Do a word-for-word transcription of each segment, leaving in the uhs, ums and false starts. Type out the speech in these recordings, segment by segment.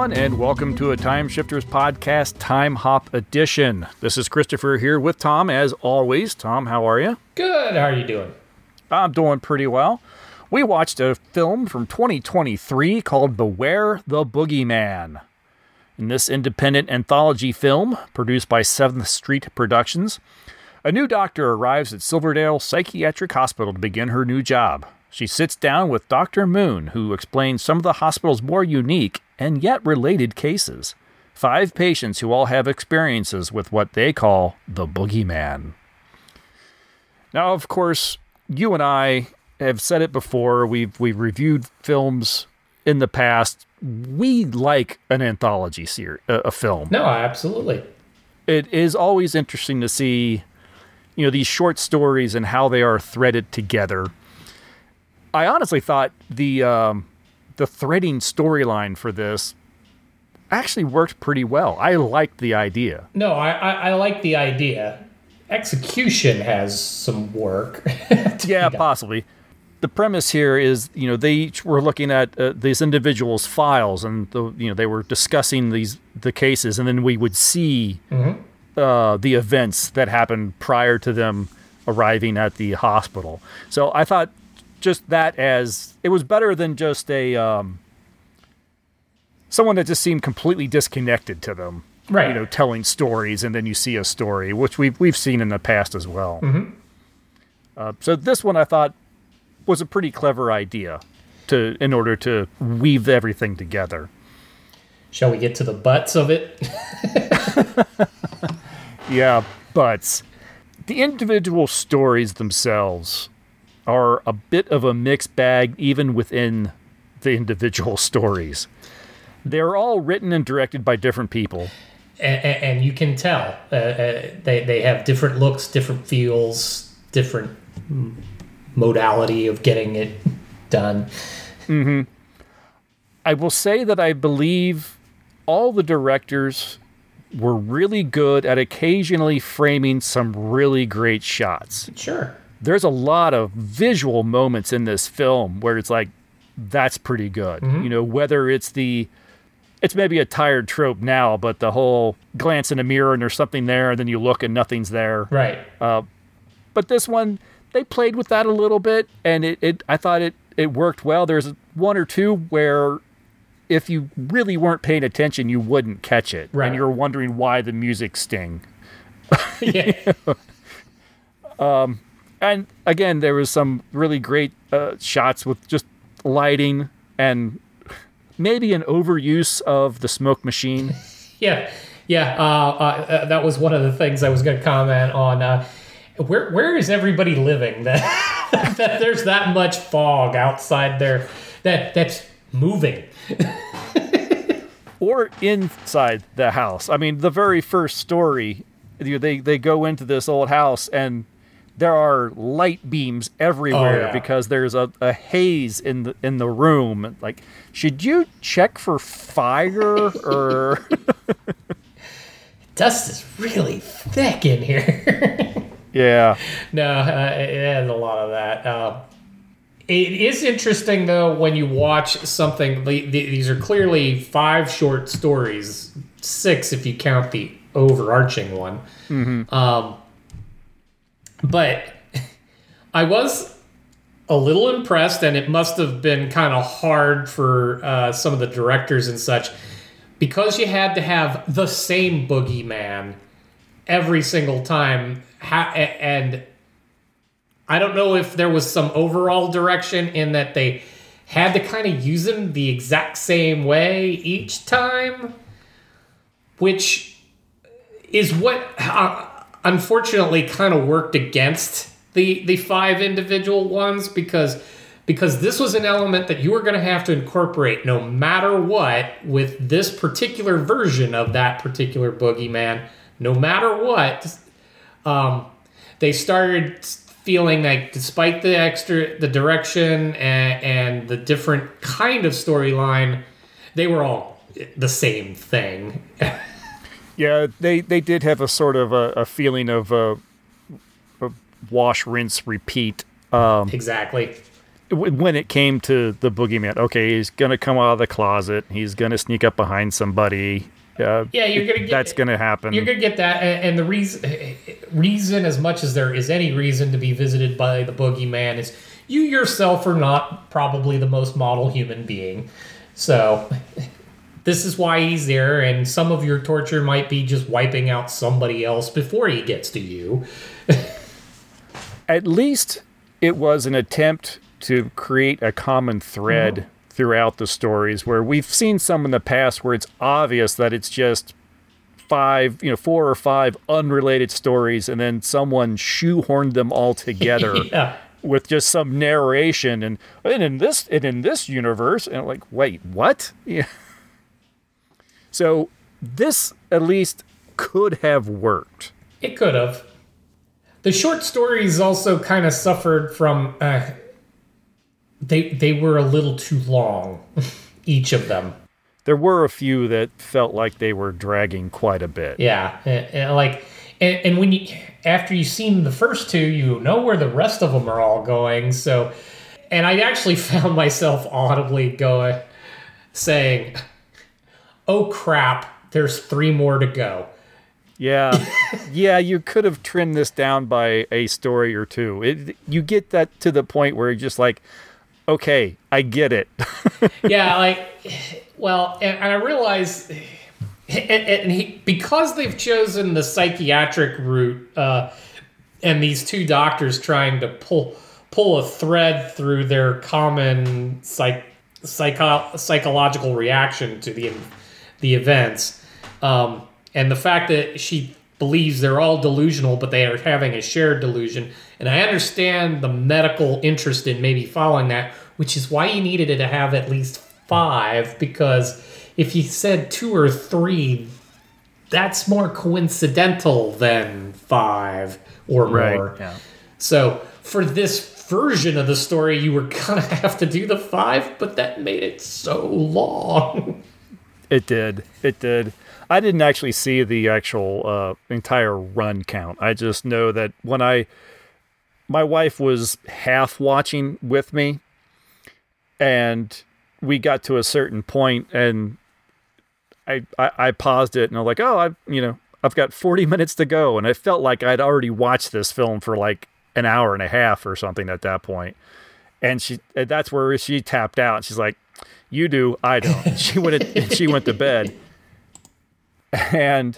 everyone, and welcome to a Time Shifters podcast, Time Hop Edition. This is Christopher here with Tom, as always. Tom, how are you? Good. How are you doing? I'm doing pretty well. We watched a film from twenty twenty-three called Beware the Boogeyman. In this independent anthology film, produced by seventh Street Productions, a new doctor arrives at Silverdale Psychiatric Hospital to begin her new job. She sits down with Doctor Moon, who explains some of the hospital's more unique and yet related cases. Five patients who all have experiences with what they call the Boogeyman. Now, of course, you and I have said it before. We've we've reviewed films in the past. We like an anthology series, a, a film. No, absolutely. It is always interesting to see, you know, these short stories and how they are threaded together. I honestly thought the um, the threading storyline for this actually worked pretty well. I liked the idea. No, I, I, I like the idea. Execution has some work. Yeah, possibly. The premise here is, you know, they each were looking at uh, these individuals' files, and the, you know, they were discussing these the cases, and then we would see mm-hmm. uh, the events that happened prior to them arriving at the hospital. So I thought just that as it was better than just a um, someone that just seemed completely disconnected to them, right? You know, telling stories, and then you see a story, which we've we've seen in the past as well. Mm-hmm. Uh, so this one I thought was a pretty clever idea to in order to weave everything together. Shall we get to the butts of it? Yeah, butts. The individual stories themselves are a bit of a mixed bag even within the individual stories. They're all written and directed by different people. And, and, and you can tell. Uh, uh, they, they have different looks, different feels, different modality of getting it done. Mm-hmm. I will say that I believe all the directors were really good at occasionally framing some really great shots. Sure. There's a lot of visual moments in this film where it's like, that's pretty good. Mm-hmm. You know, whether it's the, it's maybe a tired trope now, but the whole glance in a mirror and there's something there, and then you look and nothing's there. Right. Uh, but this one, they played with that a little bit, and it, it I thought it, it worked well. There's one or two where if you really weren't paying attention, you wouldn't catch it. Right. And you're wondering why the music sting. Yeah. um, And again, there was some really great uh, shots with just lighting and maybe an overuse of the smoke machine. Yeah, yeah. Uh, uh, that was one of the things I was going to comment on. Uh, where where is everybody living that that there's that much fog outside there that that's moving? Or inside the house. I mean, the very first story, they they go into this old house and there are light beams everywhere. Oh, yeah. Because there's a, a haze in the in the room. Like, should you check for fire or? Dust is really thick in here. Yeah. No, uh, it has a lot of that. Uh, it is interesting though when you watch something. These are clearly five short stories, six if you count the overarching one. Mm-hmm. Um, But I was a little impressed, and it must have been kind of hard for uh, some of the directors and such, because you had to have the same boogeyman every single time. Ha- and I don't know if there was some overall direction in that they had to kind of use him the exact same way each time, which is what... Uh, unfortunately kind of worked against the the five individual ones, because because this was an element that you were going to have to incorporate no matter what with this particular version of that particular boogeyman. No matter what, um, they started feeling like, despite the extra the direction and, and the different kind of storyline, they were all the same thing. Yeah, they, they did have a sort of a, a feeling of a, a wash, rinse, repeat. Um, exactly. when it came to the boogeyman, okay, he's gonna come out of the closet. He's gonna sneak up behind somebody. Uh, yeah, you're gonna get that's gonna happen. You're gonna get that, and, and the reason, reason as much as there is any reason to be visited by the boogeyman is you yourself are not probably the most model human being, so this is why he's there. And some of your torture might be just wiping out somebody else before he gets to you. At least it was an attempt to create a common thread mm-hmm. throughout the stories, where we've seen some in the past where it's obvious that it's just five, you know, four or five unrelated stories, and then someone shoehorned them all together yeah. with just some narration, and, and in this and in this universe, and like, wait, what? Yeah. So this at least could have worked. It could have. The short stories also kind of suffered from. Uh, They they were a little too long, each of them. There were a few that felt like they were dragging quite a bit. Yeah, and, and like, and, and when you after you've seen the first two, you know where the rest of them are all going. So, and I actually found myself audibly going, saying, "Oh crap, there's three more to go." Yeah, yeah, you could have trimmed this down by a story or two. It, you get that to the point where you're just like, okay, I get it. yeah, like, well, and, and I realize, and, and he, because they've chosen the psychiatric route, uh, and these two doctors trying to pull pull a thread through their common psych, psycho, psychological reaction to the the events, um, and the fact that she believes they're all delusional, but they are having a shared delusion. And I understand the medical interest in maybe following that, which is why you needed it to have at least five, because if you said two or three, that's more coincidental than five or more. Right, yeah. So for this version of the story, you were going to have to do the five, but that made it so long. It did. It did. I didn't actually see the actual uh, entire run count. I just know that when I... My wife was half watching with me, and we got to a certain point, and I, I I paused it, and I'm like, oh, I you know I've got forty minutes to go, and I felt like I'd already watched this film for like an hour and a half or something at that point, and she and that's where she tapped out. And she's like, "You do, I don't." And she went and she went to bed, and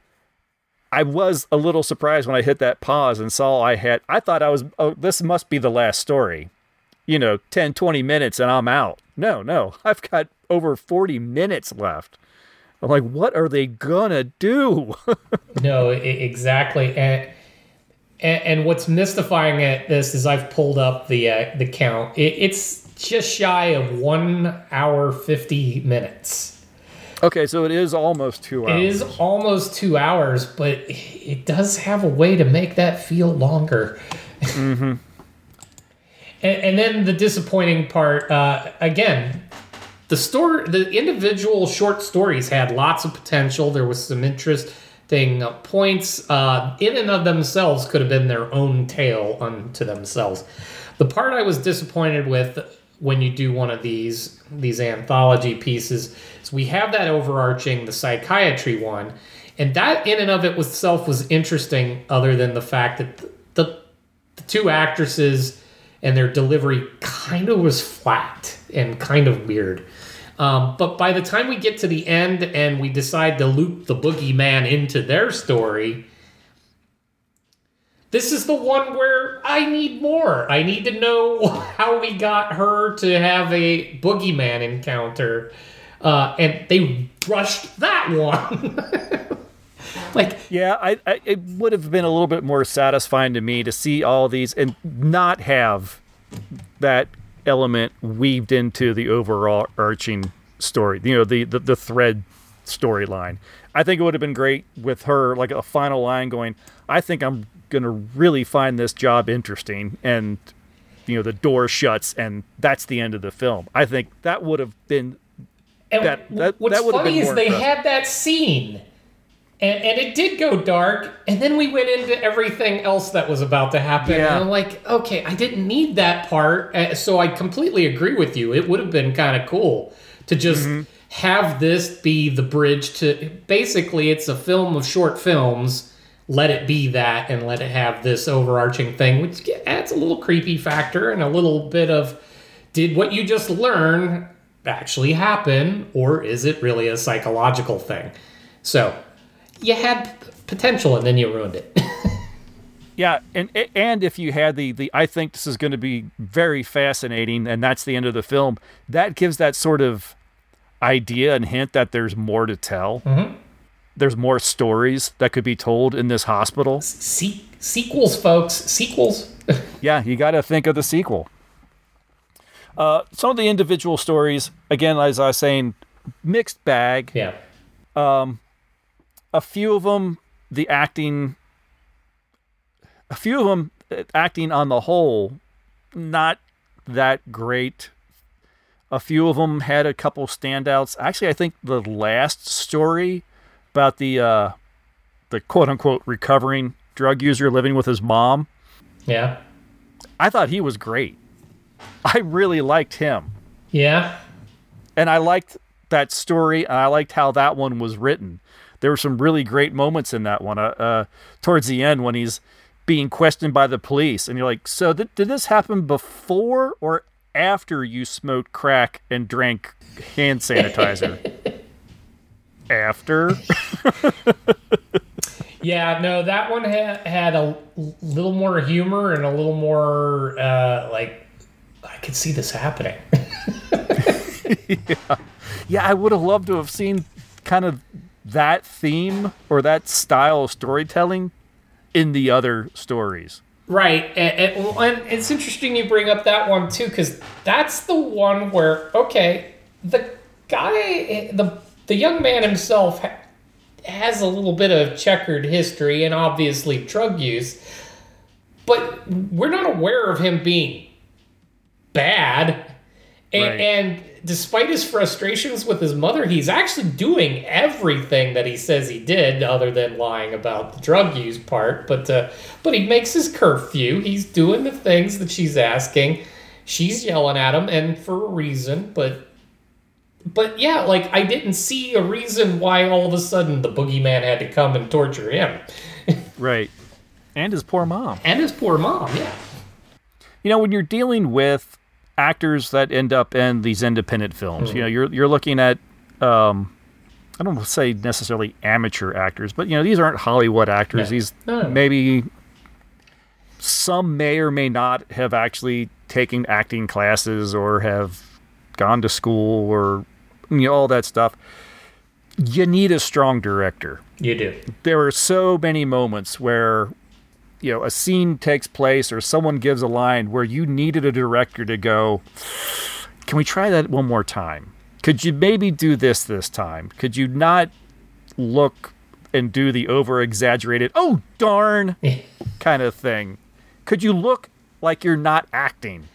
I was a little surprised when I hit that pause and saw I had, I thought I was, oh, this must be the last story. You know, ten, twenty minutes and I'm out. No, no, I've got over forty minutes left. I'm like, what are they gonna do? No, I- exactly. And, and and what's mystifying at this is I've pulled up the uh, the count. It, it's just shy of one hour, fifty minutes. Okay, so it is almost two hours. It is almost two hours, but it does have a way to make that feel longer. Mm-hmm. and, and then the disappointing part, uh, again, the story, the individual short stories had lots of potential. There was some interesting uh, points. Uh, in and of themselves could have been their own tale unto themselves. The part I was disappointed with when you do one of these these anthology pieces is we have that overarching, the psychiatry one, and that in and of itself was interesting, other than the fact that the, the, the two actresses and their delivery kind of was flat and kind of weird. Um, but by the time we get to the end and we decide to loop the boogeyman into their story, this is the one where I need more. I need to know how we got her to have a boogeyman encounter. Uh, and they rushed that one. Like, yeah, I, I it would have been a little bit more satisfying to me to see all these and not have that element weaved into the overall arching story, you know, the, the, the thread storyline. I think it would have been great with her, like a final line going, I think I'm going to really find this job interesting. And, you know, the door shuts and that's the end of the film. I think that would have been... And that, that, what's that would have funny been is more they impressive. had that scene And, and it did go dark, and then we went into everything else that was about to happen. Yeah. And I'm like, okay, I didn't need that part. Uh, So I completely agree with you. It would have been kind of cool to just mm-hmm. have this be the bridge to... Basically, it's a film of short films. Let it be that, and let it have this overarching thing, which adds a little creepy factor and a little bit of, did what you just learn actually happen, or is it really a psychological thing? So... you had potential and then you ruined it. Yeah, and and if you had the, the I think this is going to be very fascinating, and that's the end of the film, that gives that sort of idea and hint that there's more to tell. Mm-hmm. There's more stories that could be told in this hospital. Se- sequels, folks. Sequels. Yeah, you got to think of the sequel. Uh, some of the individual stories, again, as I was saying, mixed bag. Yeah. Um, a few of them, the acting, a few of them acting on the whole, not that great. A few of them had a couple standouts. Actually, I think the last story about the uh, the quote unquote recovering drug user living with his mom. Yeah. I thought he was great. I really liked him. Yeah. And I liked that story, and I liked how that one was written. There were some really great moments in that one. Uh, uh, towards the end, when he's being questioned by the police, and you're like, so th- did this happen before or after you smoked crack and drank hand sanitizer? After? Yeah, no, that one ha- had a little more humor and a little more, uh, like, I could see this happening. yeah. yeah, I would have loved to have seen kind of that theme or that style of storytelling in the other stories. Right. And, and, and it's interesting you bring up that one, too, because that's the one where, okay, the guy, the the young man himself ha- has a little bit of checkered history and obviously drug use, but we're not aware of him being bad. And, right. and despite his frustrations with his mother, he's actually doing everything that he says he did, other than lying about the drug use part. But uh, but he makes his curfew. He's doing the things that she's asking. She's yelling at him, and for a reason. But but yeah, like, I didn't see a reason why all of a sudden the boogeyman had to come and torture him. Right. And his poor mom. And his poor mom, yeah. You know, when you're dealing with actors that end up in these independent films, mm-hmm. you know, you're you're looking at, um, I don't want to say necessarily amateur actors, but, you know, these aren't Hollywood actors. No. These no. maybe some may or may not have actually taken acting classes or have gone to school or, you know, all that stuff. You need a strong director. You do. There are so many moments where, you know, a scene takes place or someone gives a line where you needed a director to go, can we try that one more time? Could you maybe do this this time? Could you not look and do the over-exaggerated, oh, darn, kind of thing? Could you look like you're not acting?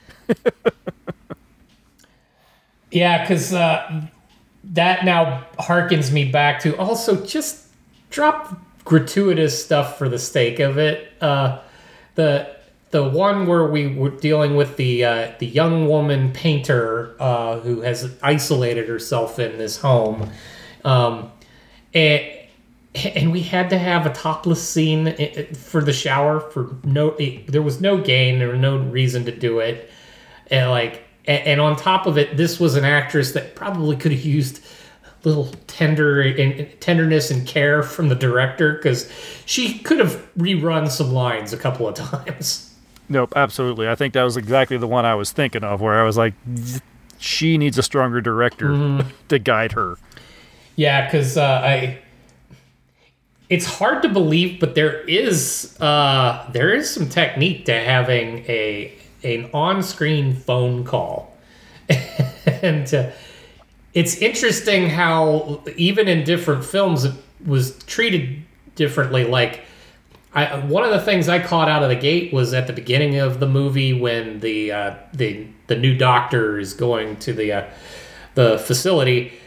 Yeah, because uh, that now harkens me back to also just drop gratuitous stuff for the sake of it. Uh, the the one where we were dealing with the uh, the young woman painter uh, who has isolated herself in this home, um, and and we had to have a topless scene for the shower for no. There was no gain. There was no reason to do it, and like and on top of it, this was an actress that probably could have used little tender and tenderness and care from the director, because she could have rerun some lines a couple of times. Nope, absolutely. I think that was exactly the one I was thinking of, where I was like, she needs a stronger director mm. to guide her. Yeah, because uh, I, it's hard to believe, but there is uh, there is some technique to having a an on-screen phone call, and. Uh, It's interesting how even in different films it was treated differently. Like, I, one of the things I caught out of the gate was at the beginning of the movie when the uh, the the new doctor is going to the uh, the facility.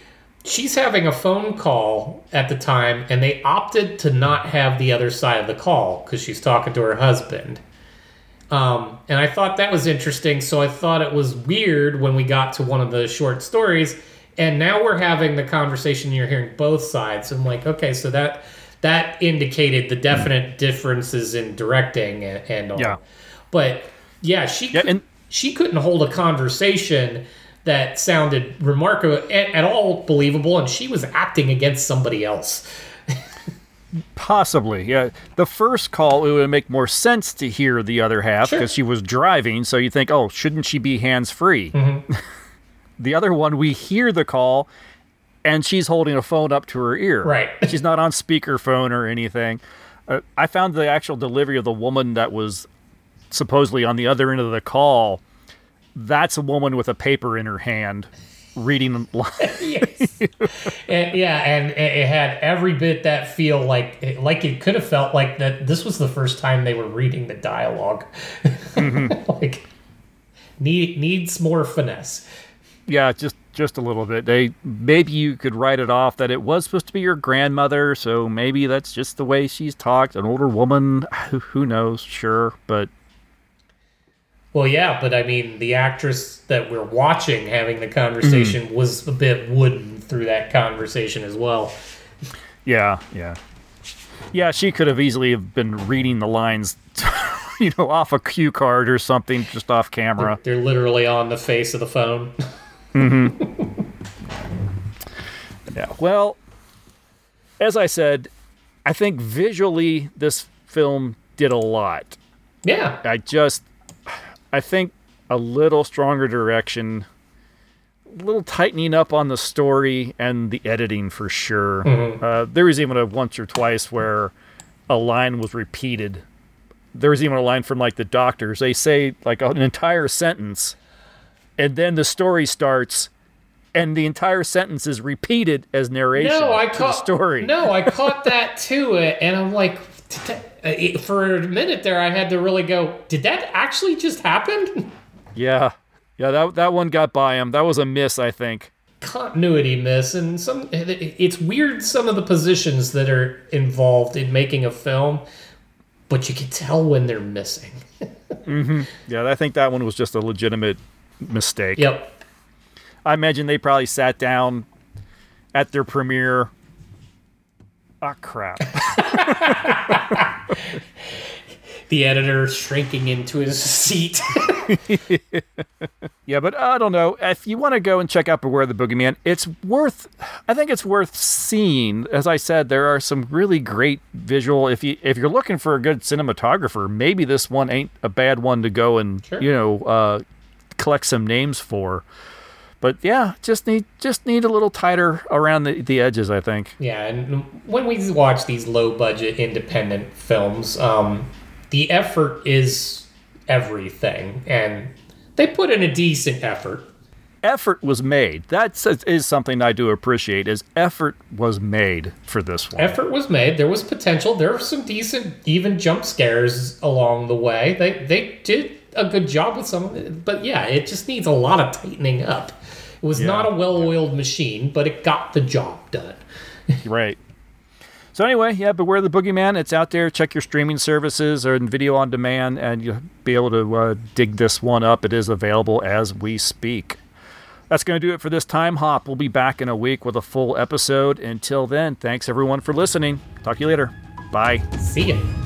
she's having a phone call at the time, and they opted to not have the other side of the call because she's talking to her husband. Um, and I thought that was interesting, so I thought it was weird when we got to one of the short stories, and now we're having the conversation, you're hearing both sides. I'm like, okay, so that that indicated the definite differences in directing and, and all. Yeah. But, yeah, she, Yeah, could, and- she couldn't hold a conversation that sounded remarkable, at, at all believable, and she was acting against somebody else. Possibly, yeah. The first call, it would make more sense to hear the other half because Sure. she was driving, so you think, oh, shouldn't she be hands-free? Mm-hmm. The other one, we hear the call, and she's holding a phone up to her ear. Right. She's not on speakerphone or anything. Uh, I found the actual delivery of the woman that was supposedly on the other end of the call, that's a woman with a paper in her hand reading lines. Yes. And, yeah, and it had every bit that feel like like it could have felt like that this was the first time they were reading the dialogue. Mm-hmm. Like need needs more finesse. Yeah, just just a little bit. They maybe you could write it off that it was supposed to be your grandmother, so maybe that's just the way she's talked. An older woman, who, who knows? Sure, but Well, yeah, but I mean, the actress that we're watching having the conversation mm. was a bit wooden through that conversation as well. Yeah, yeah. Yeah, she could have easily have been reading the lines, you know, off a cue card or something, just off camera. They're, they're literally on the face of the phone. Mm-hmm. Yeah, well, as I said, I think visually this film did a lot. Yeah. I just... I think a little stronger direction, a little tightening up on the story and the editing for sure. Mm-hmm. Uh, there was even a once or twice where a line was repeated. There was even a line from like the doctors. They say like an entire sentence, and then the story starts, and the entire sentence is repeated as narration no, I to caught, the story. No, I caught that too, and I'm like... For a minute there, I had to really go, did that actually just happen? Yeah. Yeah, that that one got by him. That was a miss, I think. Continuity miss. And some it's weird, some of the positions that are involved in making a film, but you can tell when they're missing. Mm-hmm. Yeah, I think that one was just a legitimate mistake. Yep. I imagine they probably sat down at their premiere. Ah, crap. The editor shrinking into his seat. Yeah, but I don't know. If you want to go and check out Beware the Boogeyman, it's worth, I think it's worth seeing. As I said, there are some really great visual. If, you, if you're looking for a good cinematographer, maybe this one ain't a bad one to go and, sure. you know, uh, collect some names for. But yeah, just need just need a little tighter around the, the edges, I think. Yeah, and when we watch these low-budget independent films, um, the effort is everything, and they put in a decent effort. Effort was made. That is something I do appreciate, is effort was made for this one. Effort was made. There was potential. There were some decent, even jump scares along the way. They, they did a good job with some of it, but yeah, it just needs a lot of tightening up. It was yeah, not a well-oiled yeah. machine, but it got the job done. Right. So anyway, yeah, Beware the Boogeyman. It's out there. Check your streaming services or in video on demand, and you'll be able to uh, dig this one up. It is available as we speak. That's going to do it for this time hop. We'll be back in a week with a full episode. Until then, thanks everyone for listening. Talk to you later. Bye. See ya.